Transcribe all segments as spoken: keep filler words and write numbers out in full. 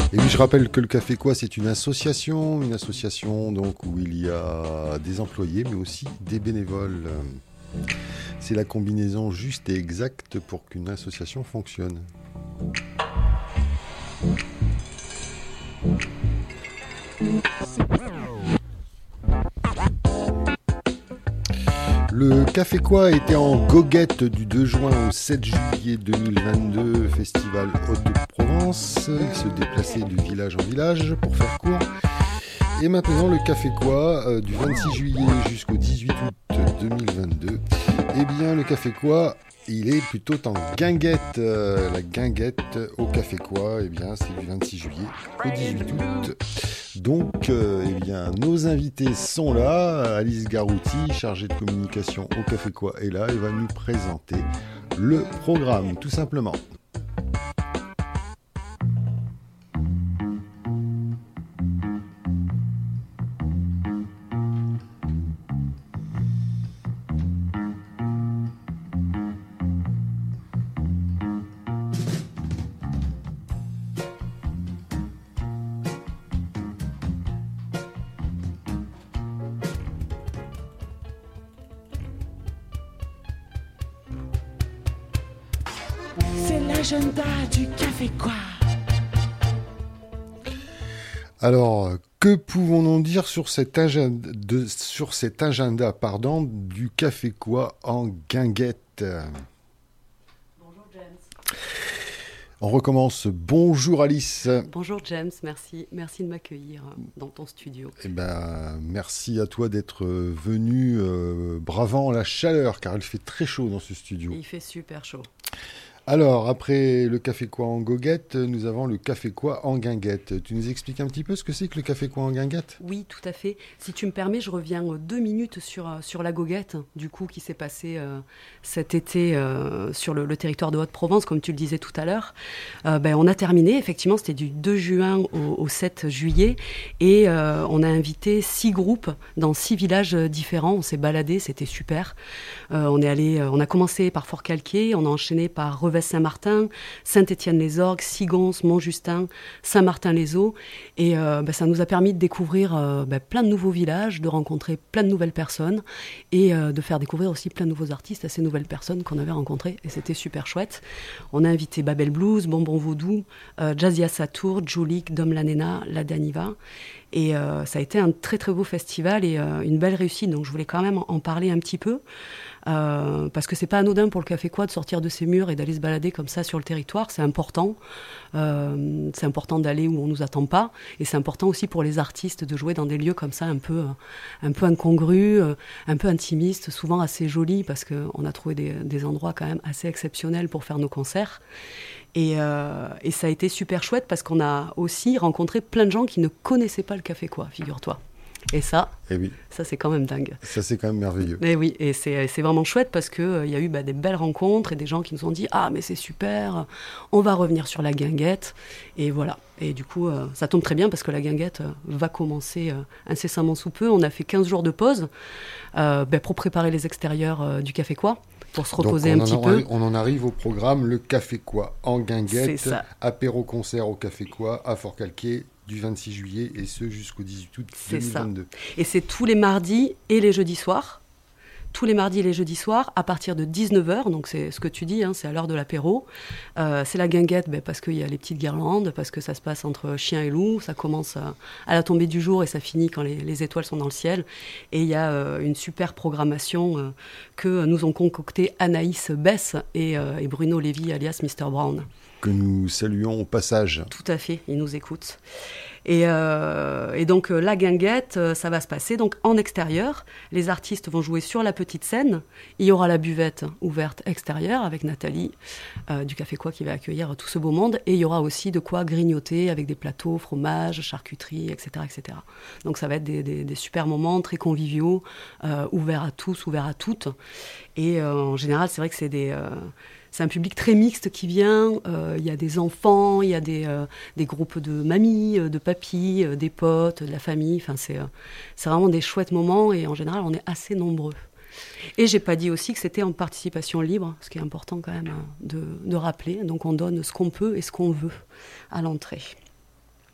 Et oui, je rappelle que le Café Quoi, c'est une association, une association donc où il y a des employés, mais aussi des bénévoles. C'est la combinaison juste et exacte pour qu'une association fonctionne. Le Café Quoi était en goguette du deux juin au sept juillet deux mille vingt-deux, Festival Haute-Provence. Il se déplaçait de village en village pour faire court. Et maintenant, le Café Quoi, euh, du vingt-six juillet jusqu'au dix-huit août deux mille vingt-deux, eh bien, le Café Quoi, il est plutôt en guinguette. Euh, la guinguette au Café Quoi, eh bien, c'est du vingt-six juillet au dix-huit août. Donc, euh, eh bien, nos invités sont là. Alice Garouti, chargée de communication au Café Quoi, est là et va nous présenter le programme, tout simplement. L'agenda du Café Quoi. Alors, que pouvons-nous dire sur cet agenda, de, sur cet agenda pardon, du Café Quoi en guinguette ? Bonjour James. On recommence. Bonjour Alice. Bonjour James, merci, merci de m'accueillir dans ton studio. Eh ben, merci à toi d'être venu euh, bravant la chaleur, car il fait très chaud dans ce studio. Il fait super chaud. Alors, après le Café Quoi en goguette, nous avons le Café Quoi en guinguette. Tu nous expliques un petit peu ce que c'est que le Café Quoi en guinguette ? Oui, tout à fait. Si tu me permets, je reviens deux minutes sur, sur la goguette, du coup, qui s'est passée euh, cet été euh, sur le, le territoire de Haute-Provence, comme tu le disais tout à l'heure. Euh, ben, on a terminé, effectivement, c'était du deux juin au, au sept juillet, et euh, on a invité six groupes dans six villages différents. On s'est baladé, c'était super. Euh, on est allé, on a commencé par Fort-Calquier, on a enchaîné par Revès-Saint-Martin, Saint-Étienne-les-Orgues, Sigons, Montjustin, Saint-Martin-les-Eaux. Et euh, ben, ça nous a permis de découvrir euh, ben, plein de nouveaux villages, de rencontrer plein de nouvelles personnes et euh, de faire découvrir aussi plein de nouveaux artistes à ces nouvelles personnes qu'on avait rencontrées. Et c'était super chouette. On a invité Babel Blues, Bonbon Vaudou, euh, Jazia Satour, Julik, Dom Lanena, La Daniva. Et euh, ça a été un très très beau festival et euh, une belle réussite. Donc je voulais quand même en parler un petit peu. Euh, parce que c'est pas anodin pour le Café Quoi de sortir de ses murs et d'aller se balader comme ça sur le territoire, c'est important. Euh, c'est important d'aller où on nous attend pas, et c'est important aussi pour les artistes de jouer dans des lieux comme ça un peu, un peu incongrus, un peu intimistes, souvent assez jolis parce qu'on a trouvé des, des endroits quand même assez exceptionnels pour faire nos concerts. Et, euh, et ça a été super chouette parce qu'on a aussi rencontré plein de gens qui ne connaissaient pas le Café Quoi, figure-toi. Et ça, eh oui. ça c'est quand même dingue. Ça c'est quand même merveilleux. Et oui, et c'est, c'est vraiment chouette parce qu'il euh, y a eu bah, des belles rencontres et des gens qui nous ont dit « Ah, mais c'est super, on va revenir sur la guinguette ». Et voilà. Et du coup, euh, ça tombe très bien parce que la guinguette euh, va commencer euh, incessamment sous peu. On a fait quinze jours de pause euh, bah, pour préparer les extérieurs euh, du Café Quoi, pour se reposer Donc, un petit en, peu. On en arrive au programme le Café Quoi en guinguette. C'est ça. Apéro-concert au Café Quoi à Fort-Calquier du vingt-six juillet et ce jusqu'au dix-huit août deux mille vingt-deux. C'est ça. Et c'est tous les mardis et les jeudis soirs. Tous les mardis et les jeudis soirs, à partir de dix-neuf heures, donc c'est ce que tu dis, hein, c'est à l'heure de l'apéro. Euh, c'est la guinguette ben, parce qu'il y a les petites guirlandes, parce que ça se passe entre chien et loup. Ça commence à, à la tombée du jour et ça finit quand les, les étoiles sont dans le ciel. Et il y a euh, une super programmation euh, que nous ont concocté Anaïs Bess et, euh, et Bruno Lévy, alias mister Brown. Que nous saluons au passage. Tout à fait, ils nous écoutent. Et, euh, et donc la guinguette, ça va se passer donc en extérieur. Les artistes vont jouer sur la petite scène. Il y aura la buvette ouverte extérieure avec Nathalie euh, du Café Quoi qui va accueillir tout ce beau monde. Et il y aura aussi de quoi grignoter avec des plateaux, fromage, charcuterie, et cetera, et cetera. Donc ça va être des, des, des super moments très conviviaux, euh, ouverts à tous, ouverts à toutes. Et euh, en général, c'est vrai que c'est des... Euh, C'est un public très mixte qui vient. Il euh, y a des enfants, il y a des, euh, des groupes de mamies, de papis, euh, des potes, de la famille. Enfin, c'est, euh, c'est vraiment des chouettes moments et en général, on est assez nombreux. Et j'ai pas dit aussi que c'était en participation libre, ce qui est important quand même de, de rappeler. Donc on donne ce qu'on peut et ce qu'on veut à l'entrée.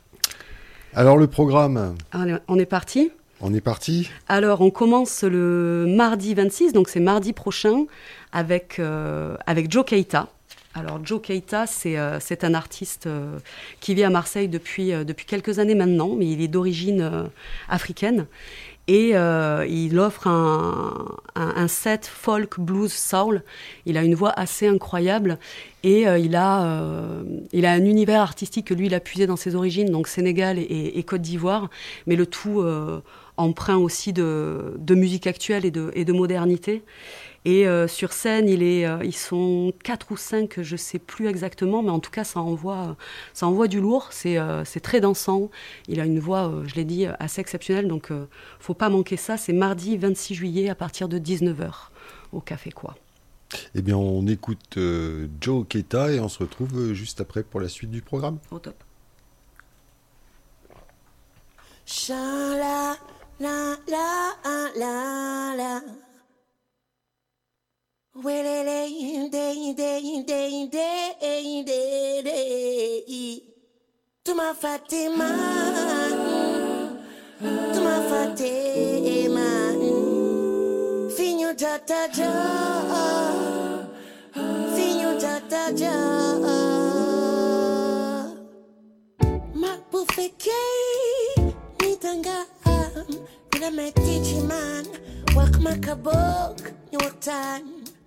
Alors le programme. Allez, on est parti. On est parti. Alors on commence le mardi vingt-six, donc c'est mardi prochain, avec, euh, avec Joe Keita. Alors Joe Keita, c'est, euh, c'est un artiste euh, qui vit à Marseille depuis, euh, depuis quelques années maintenant, mais il est d'origine euh, africaine. Et euh, il offre un, un, un set folk, blues, soul. Il a une voix assez incroyable et euh, il, a, euh, il a un univers artistique que lui, il a puisé dans ses origines, donc Sénégal et, et Côte d'Ivoire, mais le tout euh, empreint aussi de, de musique actuelle et de, et de modernité. Et euh, sur scène, il est, euh, ils sont quatre ou cinq, je ne sais plus exactement, mais en tout cas, ça envoie, ça envoie du lourd. C'est, euh, c'est très dansant. Il a une voix, euh, je l'ai dit, assez exceptionnelle. Donc, il euh, ne faut pas manquer ça. C'est mardi vingt-six juillet à partir de dix-neuf heures au Café Quoi. Eh bien, on écoute euh, Joe Keita et on se retrouve euh, juste après pour la suite du programme. Au top. Sha la la la la la. Welele day day day day day day. Tuma Fatima, Tuma Fatima. Finyo jata ja, Finyo jata ja. Makbufeke nitanga, ila metichi man, wak makabok ni waktan.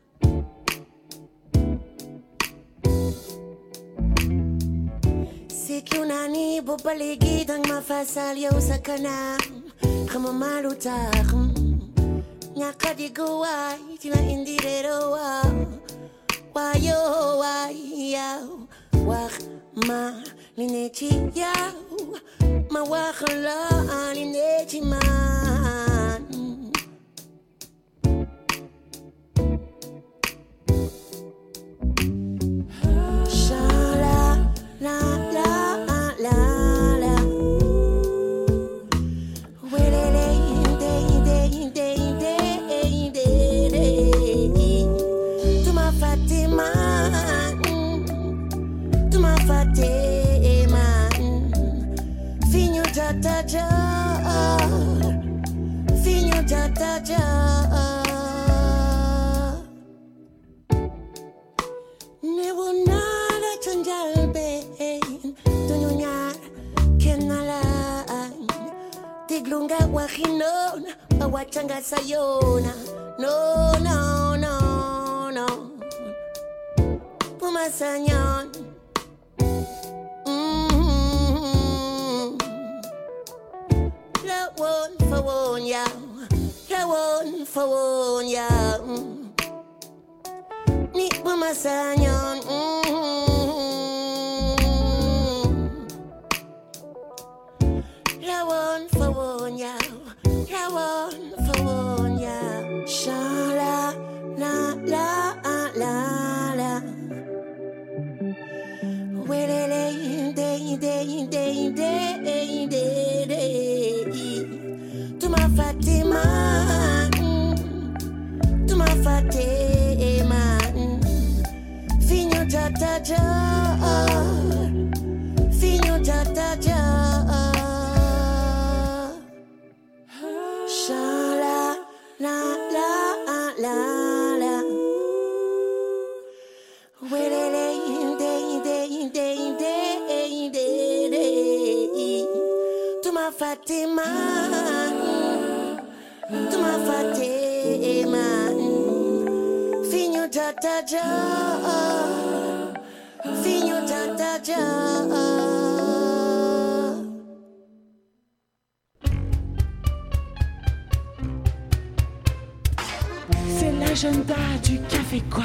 Sikunani bubaligi dang mafasal yo sa kanam kama malutar nyaka di guway tina indirero wa wayo wayo wak ma linechi yaw ma wakala linechi man Shala la la jata ja, finyo jata ja. Ne wonala chanjal be, dunyar kenala. Tiglunga wahinon, bawachanga sayona. No no no no. Pumasanyon. One for one, yeah. La one for one, yeah. Ni pumasanyon. La one for one, yeah. La one for one, yeah. Sha la la la la la. Welele day day day day day day. Tuma Fatima, Tuma Fatima. Finyo jata ja, Finyo jata ja. Sha la la la la la. Welele day day day day day day. Tuma Fatima, Tuma Fatima. Finyo jata ja, Finyo jata ja. C'est l'agenda du Café Quoi.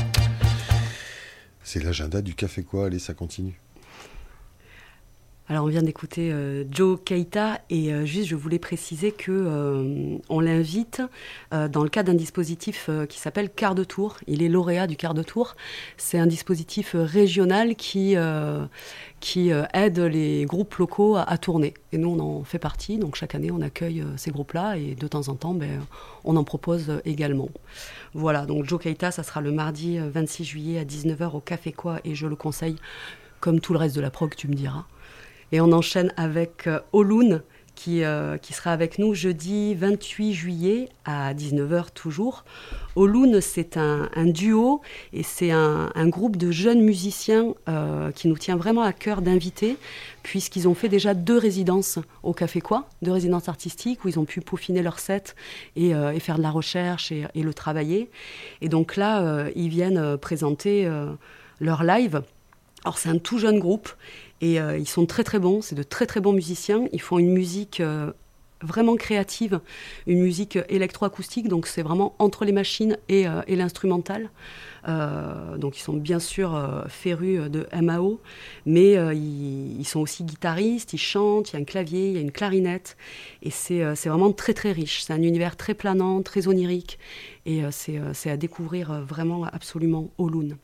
C'est l'agenda du Café Quoi, allez, ça continue. Alors on vient d'écouter euh, Joe Keita et euh, juste je voulais préciser que euh, on l'invite euh, dans le cadre d'un dispositif euh, qui s'appelle Quart de Tour. Il est lauréat du Quart de Tour. C'est un dispositif euh, régional qui euh, qui euh, aide les groupes locaux à, à tourner. Et nous on en fait partie. Donc chaque année on accueille euh, ces groupes-là et de temps en temps ben, on en propose euh, également. Voilà. Donc Joe Keita, ça sera le mardi euh, vingt-six juillet à dix-neuf heures au Café Quoi et je le conseille comme tout le reste de la prog, tu me diras. Et on enchaîne avec euh, Oloun, qui, euh, qui sera avec nous jeudi vingt-huit juillet à dix-neuf heures toujours. Oloun, c'est un, un duo et c'est un, un groupe de jeunes musiciens euh, qui nous tient vraiment à cœur d'inviter, puisqu'ils ont fait déjà deux résidences au Café Quoi, deux résidences artistiques où ils ont pu peaufiner leur set et, euh, et faire de la recherche et, et le travailler. Et donc là, euh, ils viennent euh, présenter euh, leur live. Alors c'est un tout jeune groupe et euh, ils sont très très bons, c'est de très très bons musiciens. Ils font une musique euh, vraiment créative, une musique électroacoustique, donc c'est vraiment entre les machines et, euh, et l'instrumental. Euh, donc ils sont bien sûr euh, férus de M A O, mais euh, ils, ils sont aussi guitaristes, ils chantent, il y a un clavier, il y a une clarinette, et c'est, euh, c'est vraiment très très riche. C'est un univers très planant, très onirique, et euh, c'est, euh, c'est à découvrir euh, vraiment absolument Oloun.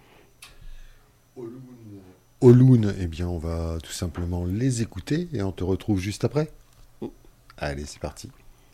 Oloun, eh bien on va tout simplement les écouter et on te retrouve juste après. Mm. Allez, c'est parti.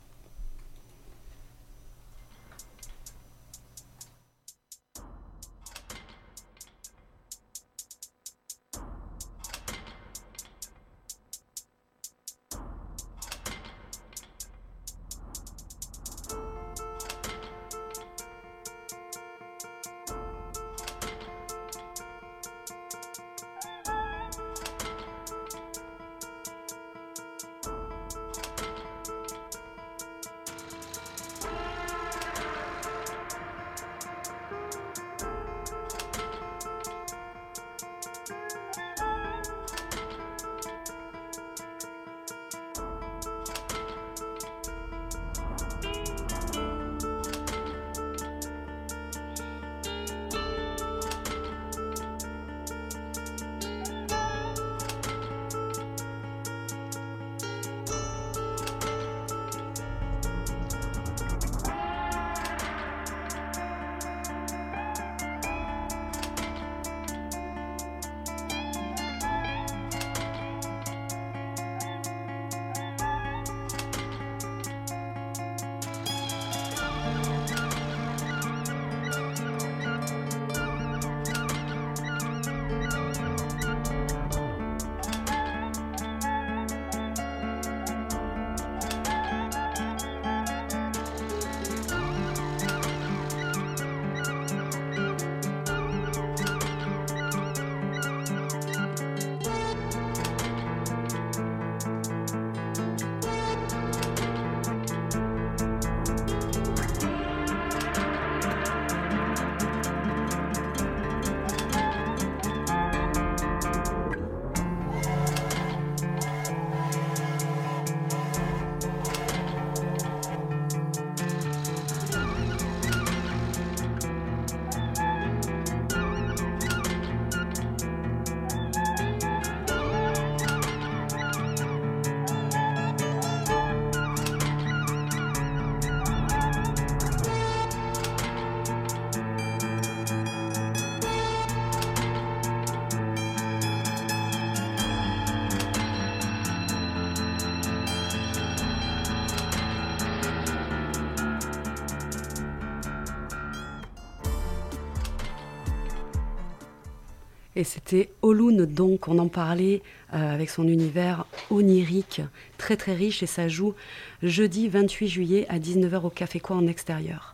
Et c'était Oloun, donc on en parlait euh, avec son univers onirique, très très riche, et ça joue jeudi vingt-huit juillet à dix-neuf heures au Café Quoi en extérieur.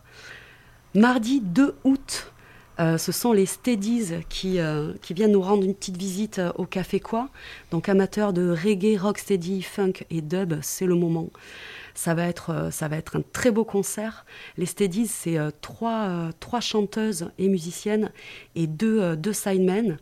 Mardi deux août, euh, ce sont les Steadies qui, euh, qui viennent nous rendre une petite visite euh, au Café Quoi. Donc amateurs de reggae, rocksteady, funk et dub, c'est le moment. Ça va être, ça va être un très beau concert. Les Steadies, c'est euh, trois, euh, trois chanteuses et musiciennes et deux, euh, deux sidemen.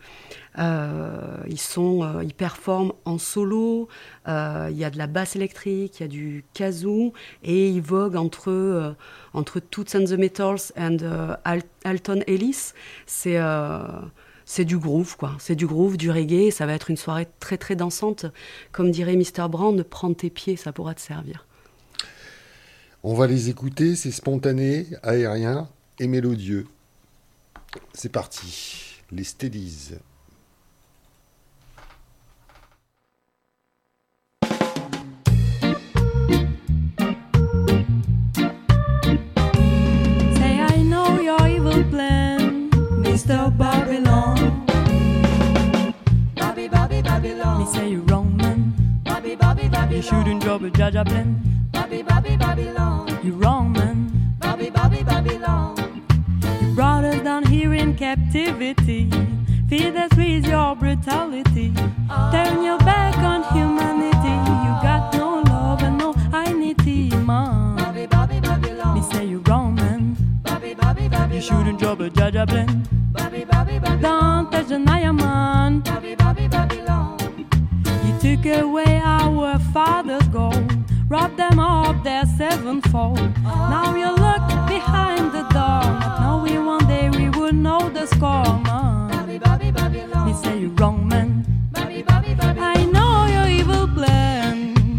Euh, ils, sont, euh, ils performent en solo, euh, il y a de la basse électrique, il y a du kazoo, et ils voguent entre, euh, entre Toots and the Metals and euh, Al- Alton Ellis. C'est... Euh, C'est du groove, quoi. C'est du groove, du reggae. Ça va être une soirée très, très dansante. Comme dirait mister Brand, prends tes pieds, ça pourra te servir. On va les écouter, c'est spontané, aérien et mélodieux. C'est parti, les Steadies. Say I know your evil plan, mister Babylon. Bobby, Bobby, Bobby. Me say you wrong man. Bobby, Bobby, Babylon. You shouldn't drop a Jaja blend. Bobby, Bobby, Babylon. You wrong man. Bobby, Bobby, Babylon. You brought us down here in captivity. Feed us with your brutality. Turn your back on humanity. You got no love and no dignity, man. Bobby, Bobby, Babylon. Me say you wrong man. Bobby, Bobby, Babylon. You shouldn't drop a Jaja blend. Bobby, Bobby, Babylon. Don't touch the Naya man. Bobby, Bobby, Babylon. You took away our father's gold, robbed them of their sevenfold. Now you look behind the door, not knowing one day we would know the score, man. Bobby, Bobby, Babylon. Me say you wrong man. Bobby, Bobby, Babylon. I know your evil plan.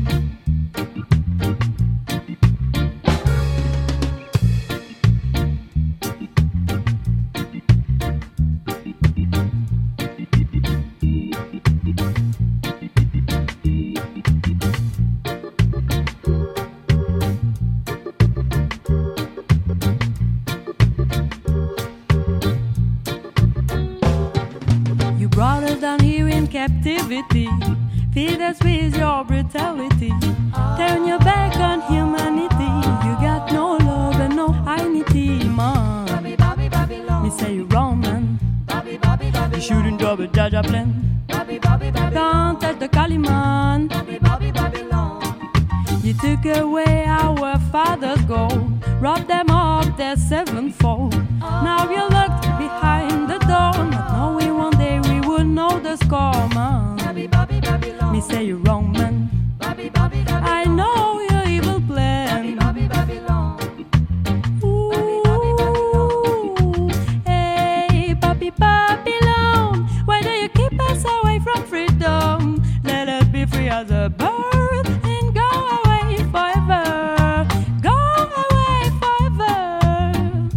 Brought us down here in captivity. Feed us with your brutality. Turn your back on humanity. You got no love and no dignity, man. Bobby, Bobby, Babylon. Me say you wrong, man. Bobby, Bobby, Babylon. You shouldn't drop a Jaja blend. Bobby, Bobby, Babylon. Don't touch the Kali man. Bobby, Bobby, Babylon. You took away our father's gold, robbed them of their sevenfold. Now you looked behind the door, not knowing one day we would know the score, man. Bobby, Bobby, Babylon. Me say you wrong, man. Bobby, Bobby, Babylon. I know your evil plan. Bobby, Bobby, Babylon. Ooh, hey, Bobby, Babylon. Why do you keep us away from freedom? Let us be free as a bird and go away forever. Go away forever.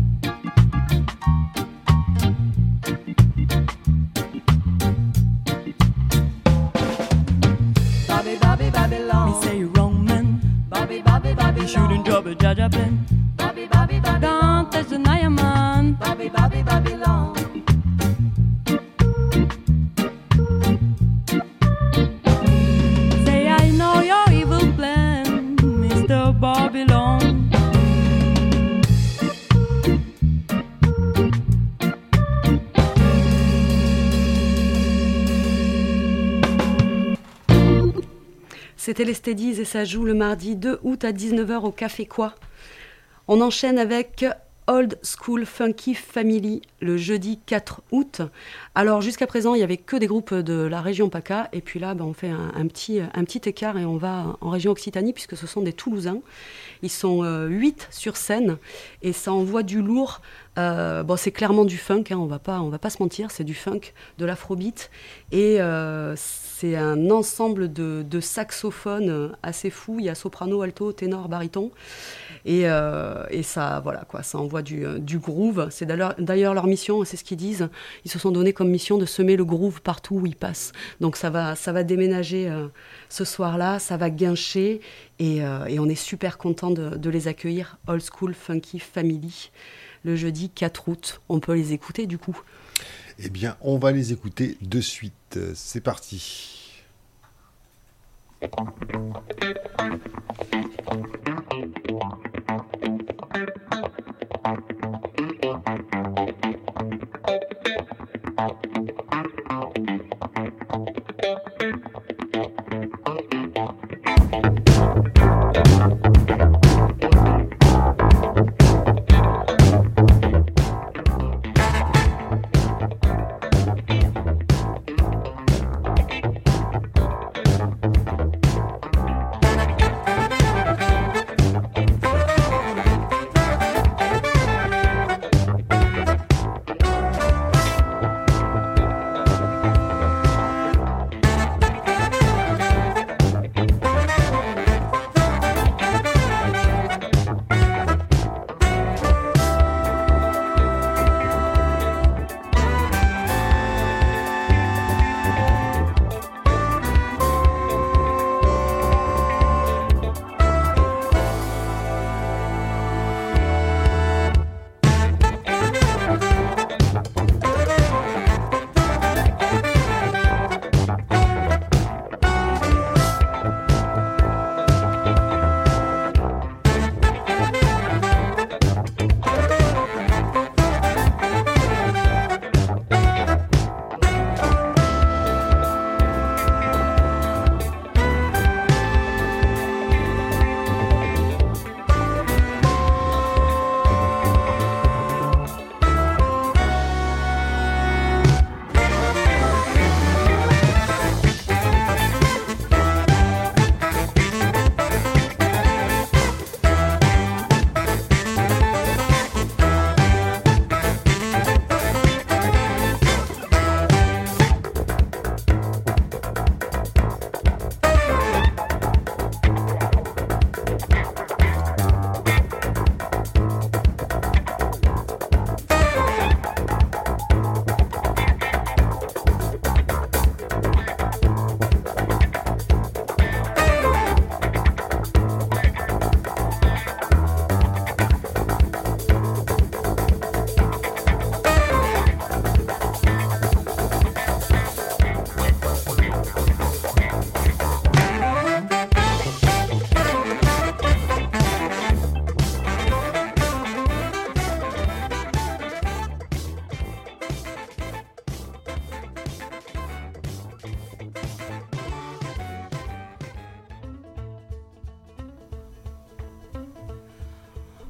Bobby, Bobby, Babylon. Me say you wrong, man. Bobby, Bobby, Babylon. You shouldn't drop a Jaja blend. Bobby, Bobby, Babylon. Don't touch the Naya man. Bobby, Bobby, Babylon. Say I know your evil plan, Mister Babylon. C'était les Steadies et ça joue le mardi deux août à dix-neuf heures au Café Quoi. On enchaîne avec Old School Funky Family le jeudi quatre août. Alors jusqu'à présent, il n'y avait que des groupes de la région PACA et puis là, ben, on fait un, un, petit, un petit écart et on va en région Occitanie puisque ce sont des Toulousains. Ils sont euh, huit sur scène et ça envoie du lourd. Euh, bon, c'est clairement du funk, hein, on va pas, on va pas se mentir, c'est du funk, de l'afrobeat et euh, c'est un ensemble de, de saxophones assez fou. Il y a soprano, alto, ténor, baryton et, euh, et ça, voilà quoi, ça envoie du, du groove. C'est d'ailleurs, d'ailleurs leur mission, c'est ce qu'ils disent. Ils se sont donné comme mission de semer le groove partout où ils passent. Donc ça va, ça va déménager euh, ce soir-là, ça va guincher et, euh, et on est super content de, de les accueillir. Old School Funky Family. Le jeudi quatre août. On peut les écouter du coup. Eh bien, on va les écouter de suite. C'est parti.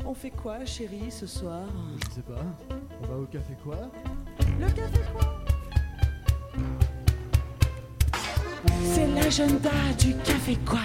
On fait quoi, chérie, ce soir? Je sais pas. On va au café quoi? Le café quoi? C'est l'agenda du café quoi?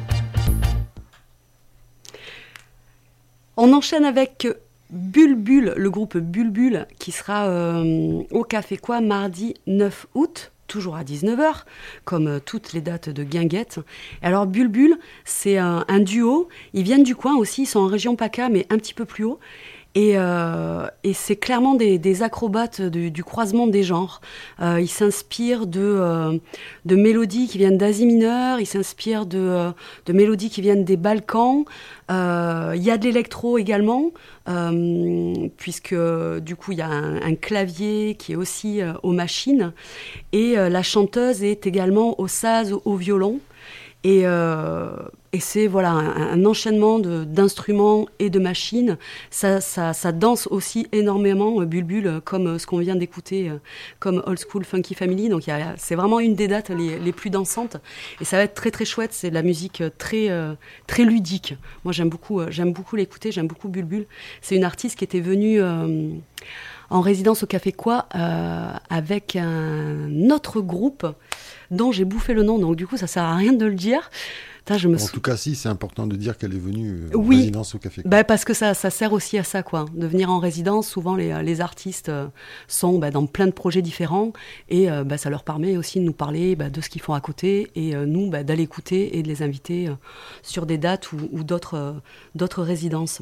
On enchaîne avec Bulbul, le groupe Bulbul, qui sera euh, au Café Quoi mardi neuf août, toujours à dix-neuf heures, comme euh, toutes les dates de Guinguette. Alors Bulbul, c'est un, un duo, ils viennent du coin aussi, ils sont en région PACA, mais un petit peu plus haut. Et, euh, et c'est clairement des, des acrobates du, du croisement des genres. Euh, ils s'inspirent de, euh, de mélodies qui viennent d'Asie mineure, ils s'inspirent de, euh, de mélodies qui viennent des Balkans. Euh, il y a de l'électro également, euh, puisque du coup il y a un, un clavier qui est aussi euh, aux machines. Et euh, la chanteuse est également au saz, au, au violon. Et, euh, et c'est voilà, un, un enchaînement de, d'instruments et de machines. Ça, ça, ça danse aussi énormément, euh, Bulbul, comme euh, ce qu'on vient d'écouter, euh, comme Old School Funky Family. Donc y a, c'est vraiment une des dates les, les plus dansantes. Et ça va être très très chouette. C'est de la musique très, euh, très ludique. Moi j'aime beaucoup, euh, j'aime beaucoup l'écouter, j'aime beaucoup Bulbul. C'est une artiste qui était venue euh, en résidence au Café Quoi euh, avec un autre groupe dont j'ai bouffé le nom, donc du coup ça sert à rien de le dire. Putain, je me En sou... tout cas, si, c'est important de dire qu'elle est venue en Oui. résidence au Café Quoi. Bah, parce que ça, ça sert aussi à ça, quoi. De venir en résidence, souvent les, les artistes euh, sont bah, dans plein de projets différents et euh, bah, ça leur permet aussi de nous parler bah, de ce qu'ils font à côté et euh, nous bah, d'aller écouter et de les inviter euh, sur des dates ou, ou d'autres, euh, d'autres résidences.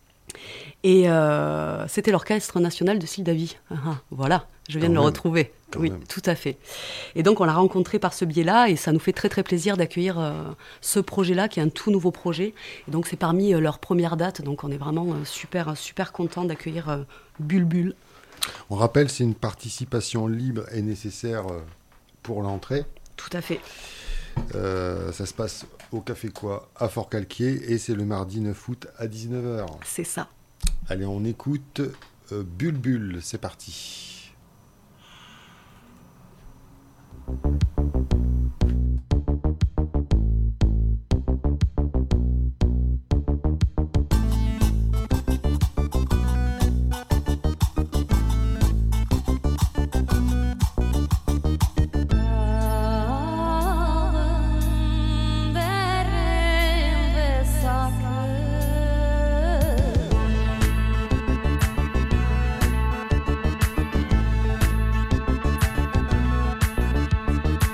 Et euh, c'était l'Orchestre National de Sildavie. Ah, ah, voilà, je viens Quand de même. le retrouver. Quand oui, même. tout à fait. Et donc on l'a rencontré par ce biais-là et ça nous fait très très plaisir d'accueillir euh, ce projet-là qui est un tout nouveau projet. Et donc c'est parmi euh, leurs premières dates, donc on est vraiment euh, super super content d'accueillir euh, Bulbul. On rappelle, c'est une participation libre et nécessaire euh, pour l'entrée. Tout à fait. Euh, ça se passe au Café Quoi à Fort-Calquier et c'est le mardi neuf août à dix-neuf heures. C'est ça. Allez, on écoute euh, Bulbul, c'est parti. Thank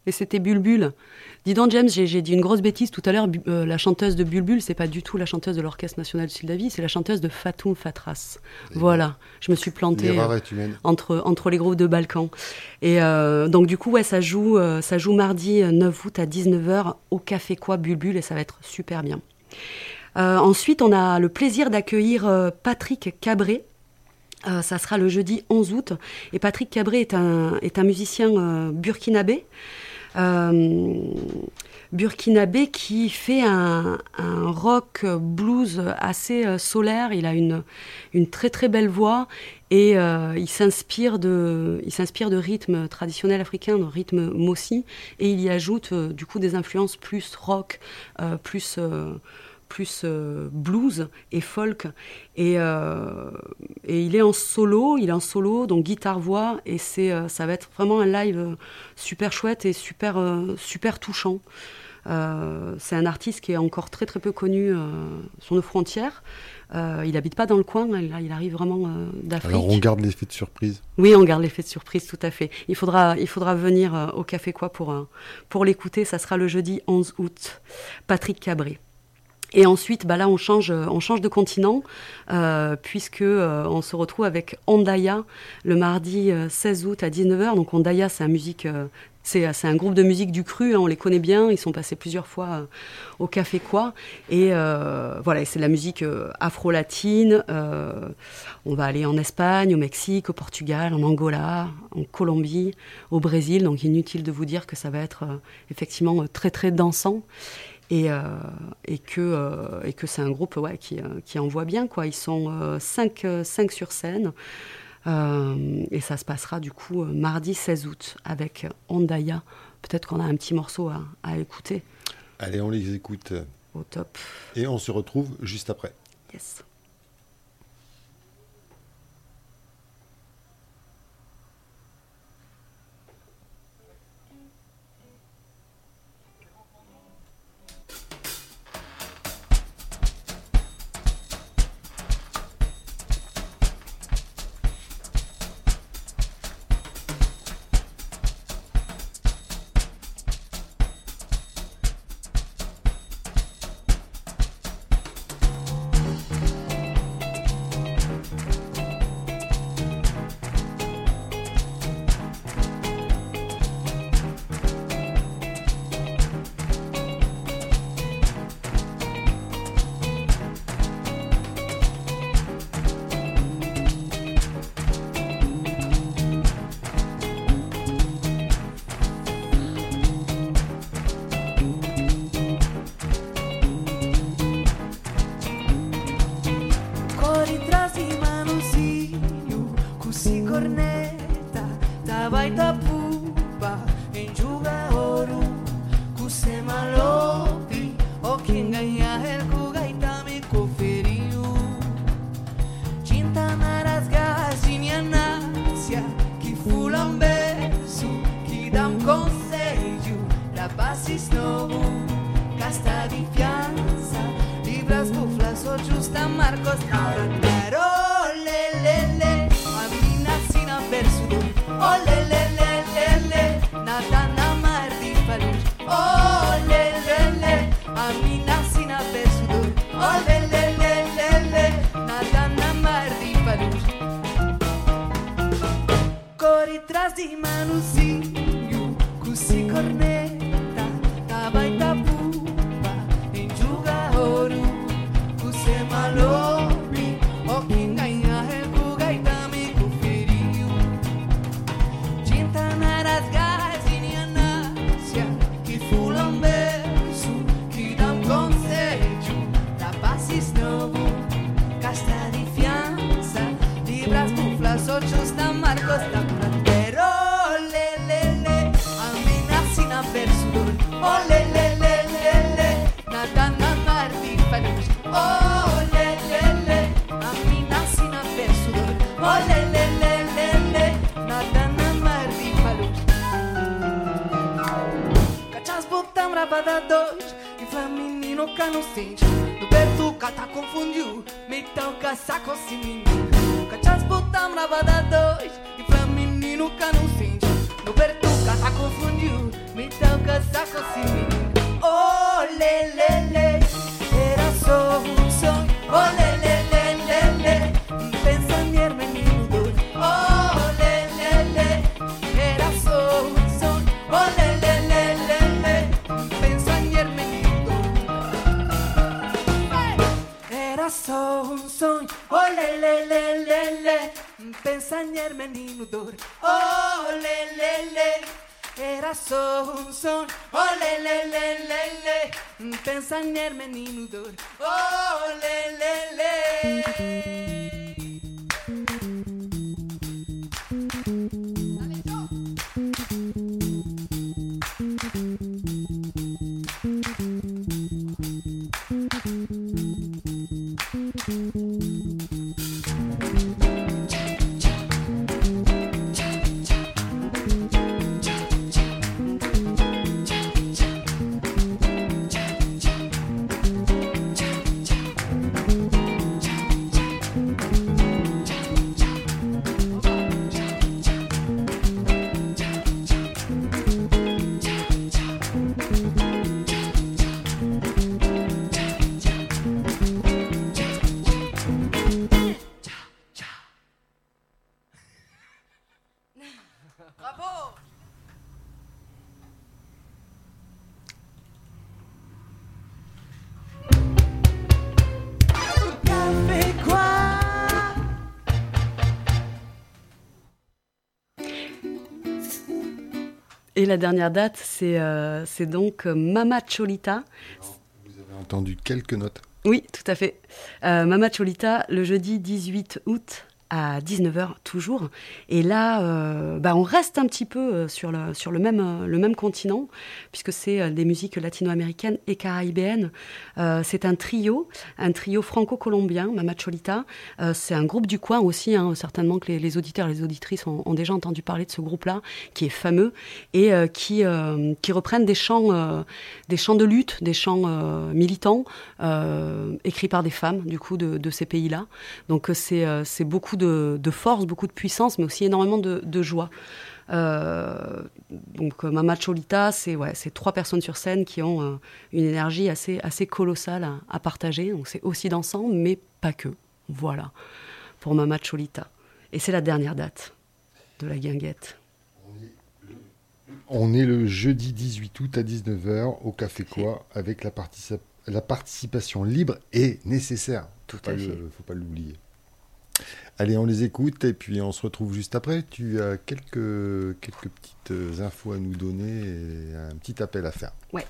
et c'était Bulbul. Dis donc, James, j'ai, j'ai dit une grosse bêtise tout à l'heure. Bu- euh, la chanteuse de Bulbul, c'est pas du tout la chanteuse de l'Orchestre National du Sildavie, c'est la chanteuse de Fatoum Fatras. Et Voilà, je me suis plantée L'erreur euh, est humaine. entre, entre les groupes de Balkan. Et euh, donc, du coup, ouais, ça joue, euh, ça joue mardi euh, neuf août à dix-neuf heures au Café Quoi Bulbul, et ça va être super bien. Euh, ensuite, on a le plaisir d'accueillir euh, Patrick Cabré. Euh, ça sera le jeudi onze août. Et Patrick Cabré est un, est un musicien euh, burkinabé. Euh, burkinabé qui fait un, un rock blues assez euh, solaire. Il a une, une très très belle voix et euh, il s'inspire de, il s'inspire de rythmes traditionnels africains, de rythmes mossi, et il y ajoute euh, du coup des influences plus rock, euh, plus euh, plus euh, blues et folk, et, euh, et il est en solo, il est en solo, donc guitare-voix, et c'est, euh, ça va être vraiment un live euh, super chouette et super, euh, super touchant. Euh, c'est un artiste qui est encore très très peu connu euh, sur nos frontières. Euh, il n'habite pas dans le coin, il, il arrive vraiment euh, d'Afrique. Alors on garde l'effet de surprise. Oui, on garde l'effet de surprise, tout à fait. Il faudra, il faudra venir euh, au Café Quoi pour, euh, pour l'écouter, ça sera le jeudi onze août. Patrick Cabré. Et ensuite, bah là, on change, on change de continent, euh, puisque euh, on se retrouve avec Ondaya le mardi euh, seize août à dix-neuf heures. Donc Ondaya, c'est un musique, euh, c'est, c'est un groupe de musique du cru, hein, on les connaît bien. Ils sont passés plusieurs fois euh, au Café Quoi. Et euh, voilà, c'est de la musique euh, afro-latine. Euh, on va aller en Espagne, au Mexique, au Portugal, en Angola, en Colombie, au Brésil. Donc inutile de vous dire que ça va être euh, effectivement très très dansant. Et, euh, et, que, euh, et que c'est un groupe ouais, qui, euh, qui envoie bien, quoi. Ils sont euh, cinq, euh, cinq sur scène. Euh, et ça se passera du coup euh, mardi seize août avec Ondaya. Peut-être qu'on a un petit morceau à, à écouter. Allez, on les écoute. Au top. Et on se retrouve juste après. Yes. esa cocina. Oh, le, le, le, era solo un son. Oh, le, le, le, le, le, pensa in ermenino. Oh, le, le, le, era solo un son. Oh, le, le, le, le, le, pensa in ermenino. Era solo un son. Oh, le, le, le, le, le, pensa in ermenino. Oh, le, le, le. Era solo un son, oh le le le le le, pensa in ermenino d'oro, oh le le le. Et la dernière date, c'est, euh, c'est donc Mama Cholita. Vous avez entendu quelques notes. Oui, tout à fait. Euh, Mama Cholita, le jeudi dix-huit août à dix-neuf heures toujours. Et là, euh, bah on reste un petit peu sur le, sur le, même, euh, le même continent, puisque c'est euh, des musiques latino-américaines et caribéennes. Euh, c'est un trio, un trio franco-colombien, Mama Cholita. Euh, c'est un groupe du coin aussi, hein, certainement que les, les auditeurs et les auditrices ont, ont déjà entendu parler de ce groupe-là, qui est fameux, et euh, qui, euh, qui reprennent des chants, euh, des chants de lutte, des chants euh, militants, euh, écrits par des femmes, du coup, de, de ces pays-là. Donc c'est, euh, c'est beaucoup de De, de force, beaucoup de puissance, mais aussi énormément de, de joie. Euh, donc Mama Cholita, c'est, ouais, c'est trois personnes sur scène qui ont euh, une énergie assez, assez colossale à, à partager. Donc c'est aussi dansant, mais pas que. Voilà, pour Mama Cholita. Et c'est la dernière date de la guinguette. On est le jeudi dix-huit août à dix-neuf heures au Café Quoi, avec la, partici- la participation libre et nécessaire. Tout faut à pas fait. Le, faut pas l'oublier. Allez, on les écoute et puis on se retrouve juste après. Tu as quelques, quelques petites infos à nous donner et un petit appel à faire. Ouais.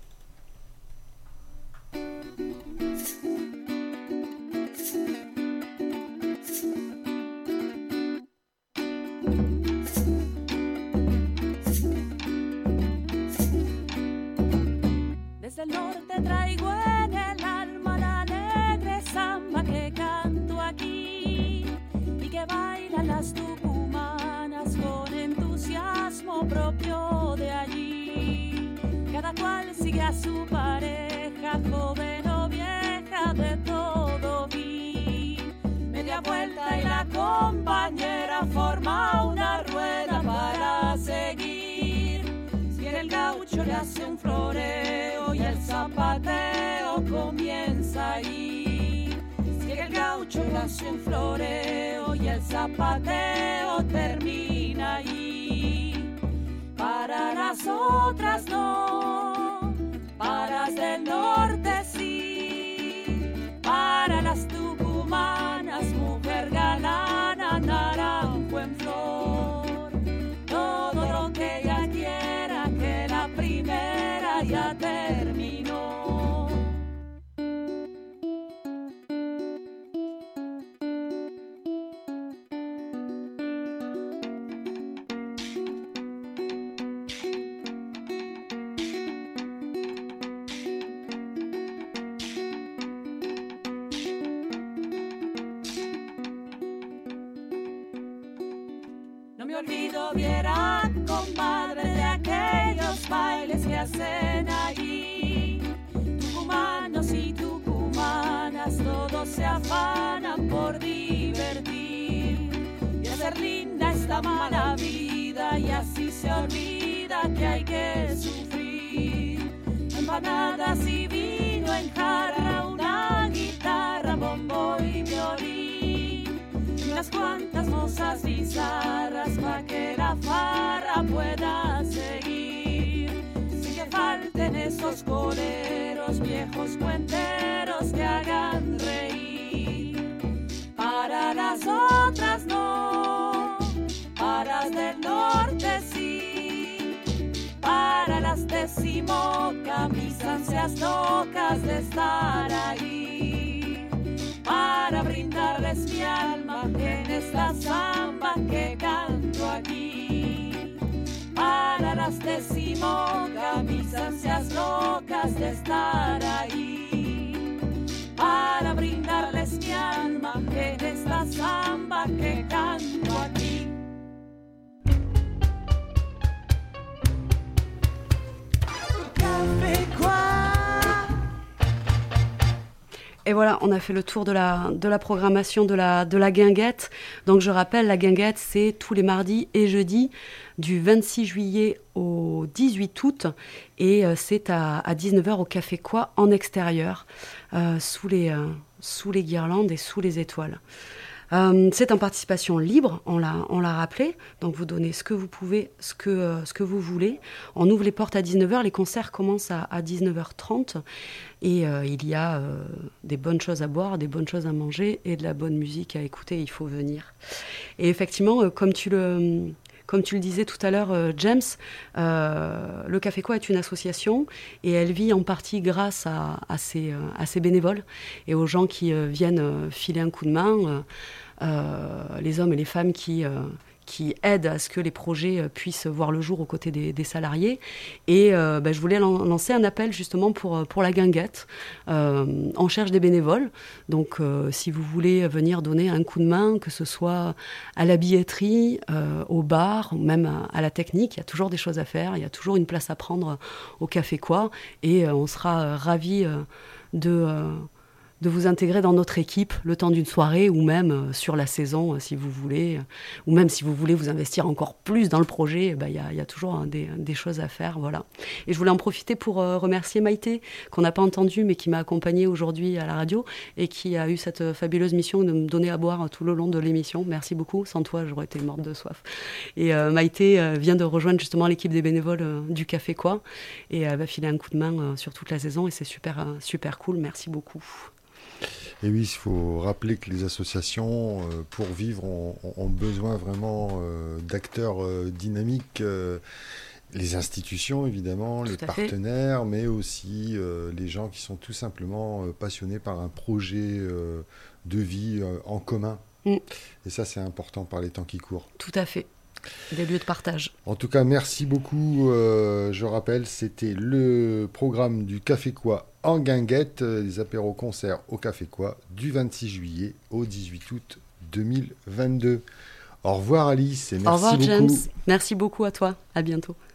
Desde el norte traigo en el alma la alegre samba que canto aquí y que bailan las tucumanas con entusiasmo propio de allí. Cada cual sigue a su pareja, joven o vieja, de todo vi. Media vuelta y la compañera forma una rueda para seguir. Si en el gaucho le hace un floreo y el zapateo comienza ahí. Si en el gaucho le hace un floreo y el zapateo termina ahí. Para las otras no, para las del norte sí. Para las tucumanas, mujer galana, naranjo en flor. Todo lo que ella quiera, que la primera ya terminó. No me olvido, viera, compadre, de aquellos bailes que hacen allí. Tucumanos y tucumanas, todos se afanan por divertir y hacer linda esta mala vida, y así se olvida que hay que sufrir. empanadas y vino en jarra, una guitarra, bombo y violín, unas cuantas mozas bizarras pa' que la farra pueda seguir, sin que falten esos coleros, viejos cuenteros que hagan reír. Para las otras no, para las del norte sí, para las decimoca mis ansias locas de estar ahí, para brindarles mi alma en esta samba que canto aquí, para las decimoca mis ansias locas de estar ahí, para brindarles mi alma en esta samba que canto aquí. Et voilà, on a fait le tour de la, de la programmation de la, de la guinguette. Donc je rappelle, la guinguette, c'est tous les mardis et jeudis du vingt-six juillet au dix-huit août. Et euh, c'est à, à dix-neuf heures au Café Quoi, en extérieur, euh, sous, les, euh, sous les guirlandes et sous les étoiles. Euh, c'est en participation libre, on l'a, on l'a rappelé, donc vous donnez ce que vous pouvez, ce que, euh, ce que vous voulez. On ouvre les portes à dix-neuf heures, les concerts commencent à, à dix-neuf heures trente et euh, il y a euh, des bonnes choses à boire, des bonnes choses à manger et de la bonne musique à écouter, il faut venir. Et effectivement, euh, comme tu le... Comme tu le disais tout à l'heure, euh, James, euh, le Café Quoi est une association et elle vit en partie grâce à, à, ses, euh, à ses bénévoles et aux gens qui euh, viennent euh, filer un coup de main, euh, euh, les hommes et les femmes qui, euh, qui aident à ce que les projets euh, puissent voir le jour aux côtés des, des salariés. Et euh, bah, je voulais lan- lancer un appel justement pour, pour la guinguette. Euh, on cherche des bénévoles, donc euh, si vous voulez venir donner un coup de main, que ce soit à la billetterie, euh, au bar, ou même à, à la technique, il y a toujours des choses à faire, il y a toujours une place à prendre au Café Quoi, et euh, on sera euh, ravis euh, de... Euh, de vous intégrer dans notre équipe le temps d'une soirée ou même euh, sur la saison euh, si vous voulez, euh, ou même si vous voulez vous investir encore plus dans le projet, il bah, y, a, y a toujours hein, des, des choses à faire, voilà. Et je voulais en profiter pour euh, remercier Maïté, qu'on n'a pas entendu mais qui m'a accompagnée aujourd'hui à la radio et qui a eu cette euh, fabuleuse mission de me donner à boire euh, tout le long de l'émission. Merci beaucoup, sans toi j'aurais été morte de soif. Et euh, Maïté euh, vient de rejoindre justement l'équipe des bénévoles euh, du Café Quoi et elle euh, va filer un coup de main euh, sur toute la saison et c'est super, euh, super cool, merci beaucoup. Et oui, il faut rappeler que les associations, euh, pour vivre, ont, ont besoin vraiment euh, d'acteurs euh, dynamiques. Euh, les institutions, évidemment, tout les partenaires, fait. Mais aussi euh, les gens qui sont tout simplement euh, passionnés par un projet euh, de vie euh, en commun. Mm. Et ça, c'est important par les temps qui courent. Tout à fait. Des lieux de partage. En tout cas, merci beaucoup. Euh, je rappelle, c'était le programme du Café Quoi en guinguette, euh, des apéros-concerts au Café Quoi du vingt-six juillet au dix-huit août deux mille vingt-deux. Au revoir Alice et merci beaucoup. Au revoir James. Merci beaucoup à toi. À bientôt.